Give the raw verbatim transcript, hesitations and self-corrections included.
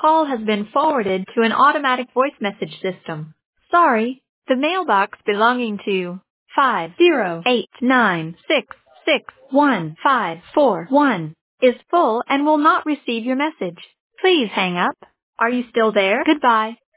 call has been forwarded to an automatic voice message system. Sorry, the mailbox belonging to five zero eight nine six six one five four one is full and will not receive your message. Please hang up. Are you still there? Goodbye.